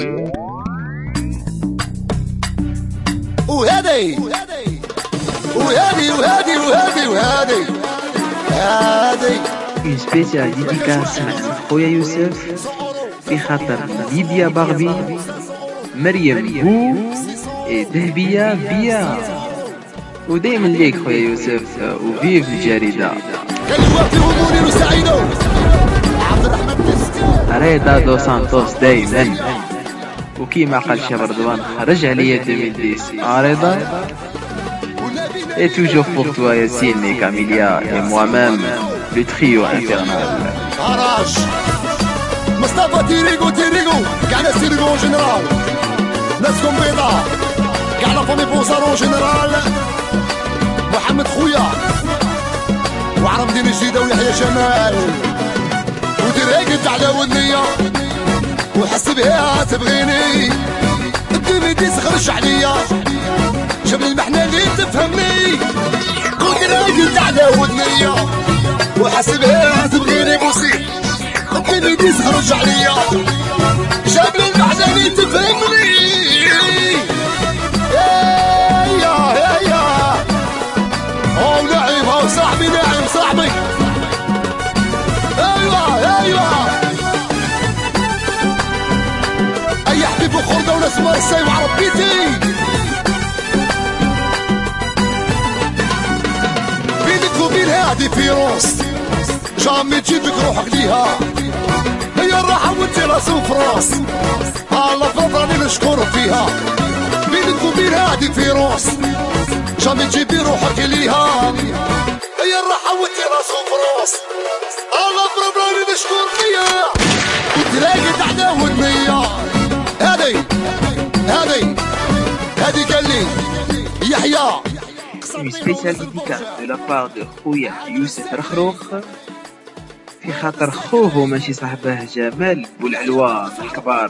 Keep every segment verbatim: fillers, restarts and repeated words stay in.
وهادي وهادي وهادي وهادي وهادي هادي Une spéciale dédicace مع خويا يوسف في خاطر ليديا باربي مريم بو ذهبية بيا ودايما ليك خويا يوسف وفيف الجريدة رضا دو سانتوس دايما وكيما قال الشيخ رضوان خرج عليا ألفين وعشرة رضا et toujours pour toi Yacine et Camélia et moi-même le trio infernal. Arrache Mustafa Tirigo Tirigo قاعد سيرغو جنرال ناسكم بيضاء قاعد فمي بوزارو جنرال محمد خويا وعرب دين جديدة ويحيى جمال ودراقت على ودنيا وحس بها تبغيني الدنيا تسخرش عليا جاب لي المحنة اللي تفهمني ودراقت على ودنيا وحس بها تبغيني بوسي الدنيا تسخرش عليا جاب لي المحنة اللي تفهمني صاحبي ناعم صاحبي ايوه ايوه اي حبيب وخردة وناس مرسي وعربيتي بينك وبين هادي في روس جامي تجيبك روحك ليها هي الراحة وانت راس وفراس الله فرضاني نشكر فيها بينك وبين هادي في روس جامي تجيبي روحك ليها هي الراحة وانت راس وفراس الله فرضاني نشكر فيها وتلاقي تحدى ودنيا هادي هادي هادي قال لي يحيى Une spéciale dédicace de la part de خويا يوسف رخروخ في خاطر خوه ماشي صاحبه جمال بولعلوى الكبار.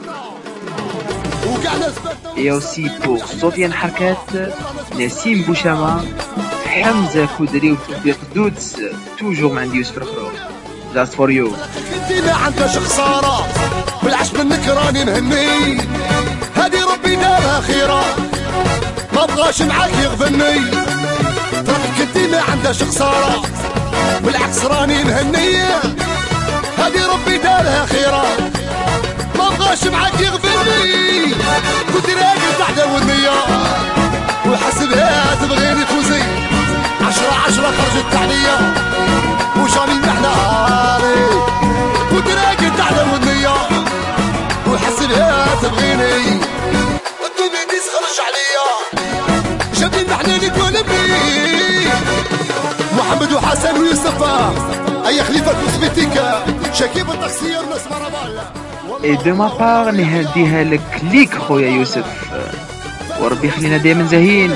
Et aussi pour Sofiane حركات نسيم بوشامة حمزة كودري وتطبيق دودس توجور مع يوسف رخروخ. That's for you. كنتي ما عندهاش خسارة بالعش منك راني مهني هادي ربي دارها خيرة ما بغاش معاك يغفلني كنتي ما عندهاش خسارة بالعكس راني مهني هادي ربي دارها خيرة ما بغاش معاك يغفلني كنت راقد تحت ودنيا وحسبها تبغيني فوزي عشرة عشرة خرجت عليا وجاني المحنة هاري كنت راقد تحت ودنيا وحسبها تبغيني الدنيا دي تخرج عليا جابني المحنة اللي تولبني محمد وحسن ويوسف اي خليفة كوسميتيك شكيب التقصير ناس مرابال. Et de ma part نهديها لك ليك خويا يوسف وربي يخلينا دايما زاهين.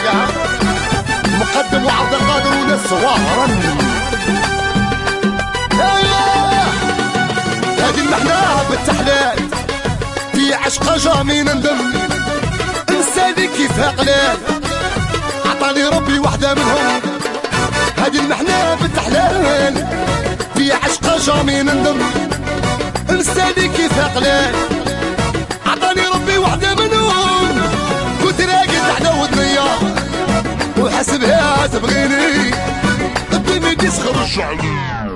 مقدم وعبد القادر وناس واهرا هادي المحنة بالتحلال في عشقة جامي ندم انساني كيفها قلال عطاني ربي وحدة منهم هادي المحنة بالتحلال في عشقة جامي ندم انساني كيفها قلال عطاني ربي وحدة منهم كنت راقد على ودنيا وحسبها تبغيني الدنيا تسخر الشعب